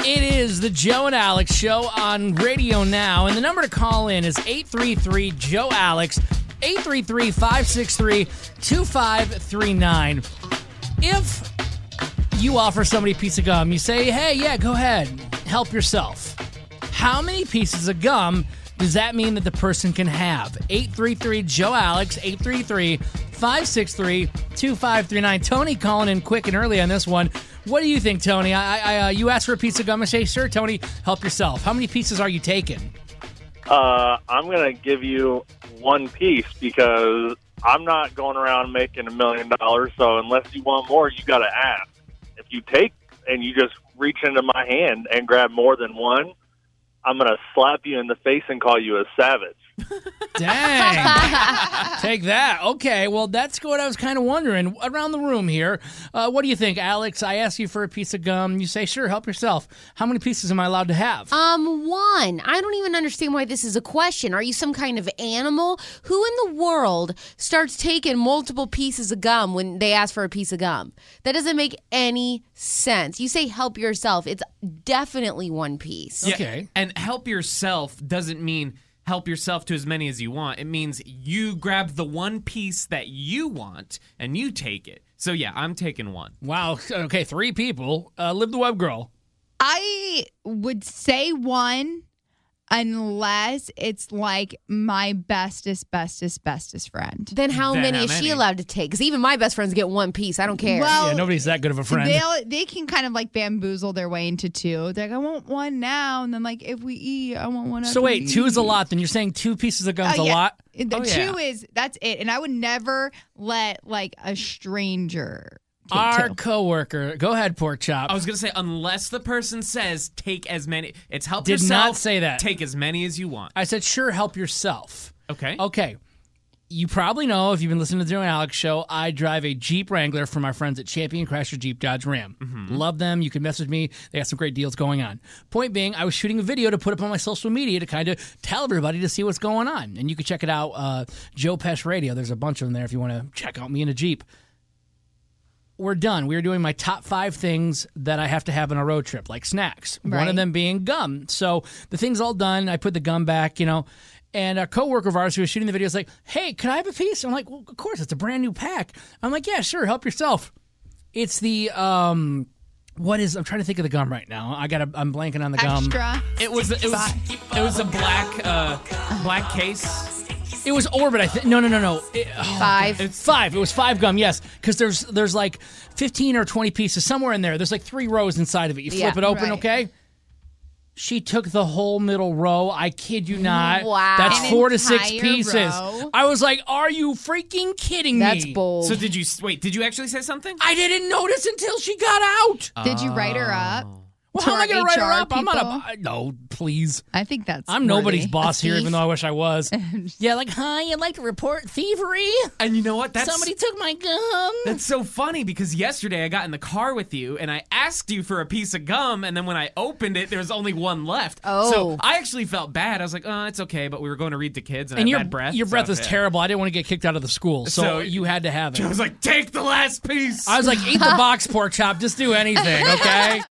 It is the Joe and Alex Show on Radio Now, and the number to call in is 833-JOE-ALEX, 833-563-2539. If you offer somebody a piece of gum, you say, hey, yeah, go ahead, help yourself. How many pieces of gum does that mean that the person can have? 833-JOE-ALEX, 833-563-2539. Tony calling in quick and early on this one. What do you think, Tony? You asked for a piece of gum. I say, sure, Tony, help yourself. How many pieces are you taking? I'm going to give you one piece because I'm not going around making $1 million. So unless you want more, you got to ask. If you take and you just reach into my hand and grab more than one, I'm going to slap you in the face and call you a savage. Dang. Take that. Okay, well, that's what I was kind of wondering. Around the room here, what do you think, Alex? I asked you for a piece of gum. You say, sure, help yourself. How many pieces am I allowed to have? One. I don't even understand why this is a question. Are you some kind of animal? Who in the world starts taking multiple pieces of gum when they ask for a piece of gum? That doesn't make any sense. You say help yourself. It's definitely one piece. Yeah. Okay. And help yourself doesn't mean help yourself to as many as you want. It means you grab the one piece that you want and you take it. So, yeah, I'm taking one. Wow. Okay, 3 people. Live the Web Girl. I would say one unless it's like my bestest friend. Then how many is she allowed to take? Because even my best friends get one piece. I don't care. Well, Yeah, nobody's that good of a friend. They can kind of like bamboozle their way into 2. They're like, I want one now, and then like if we eat, I want one. So wait, 2 is a lot. Then you're saying 2 pieces of gum's a lot? The 2 is that's it, and I would never let like a stranger. Our coworker, go ahead, Pork Chop. I was going to say, unless the person says take as many, it's help Did yourself. not say that. Take as many as you want. I said, sure, help yourself. Okay. Okay. You probably know, if you've been listening to the Joe and Alex Show, I drive a Jeep Wrangler for my friends at Champion Crasher Jeep Dodge Ram. Love them. You can message me. They got some great deals going on. Point being, I was shooting a video to put up on my social media to kind of tell everybody to see what's going on. And you can check it out, Joe Pesh Radio. There's a bunch of them there if you want to check out me in a Jeep. We're done. We are doing my top 5 things that I have to have on a road trip, like snacks. Right. One of them being gum. So the thing's all done. I put the gum back, And a coworker of ours who was shooting the video is like, hey, can I have a piece? I'm like, well, of course, it's a brand new pack. I'm like, yeah, sure, help yourself. It's the, I'm trying to think of the gum right now. I'm blanking on the gum. Extra. It was a black case. It was Orbit, I think. No. 5. It's 5. It was 5 gum, yes. Because there's like 15 or 20 pieces somewhere in there. There's like 3 rows inside of it. You flip it open, right. okay? She took the whole middle row. I kid you not. Wow. That's An 4 to 6 entire pieces. row? I was like, are you freaking kidding me? That's bold. So did you actually say something? I didn't notice until she got out. Did you write her up? Well, to how am I our going to write her HR up? I'm not people? no, please. I think that's. I'm nobody's worthy. boss A here, even thief? though I wish I was. Yeah, like, hi, I'd like to report thievery. And you know what? Somebody took my gum. That's so funny because yesterday I got in the car with you and I asked you for a piece of gum, and then when I opened it, there was only one left. Oh. So I actually felt bad. I was like, oh, it's okay, but we were going to read to kids and I had bad breath. Your breath so, was yeah. terrible. I didn't want to get kicked out of the school, so you had to have it. I was like, take the last piece. I was like, eat the box, Pork Chop. Just do anything, okay?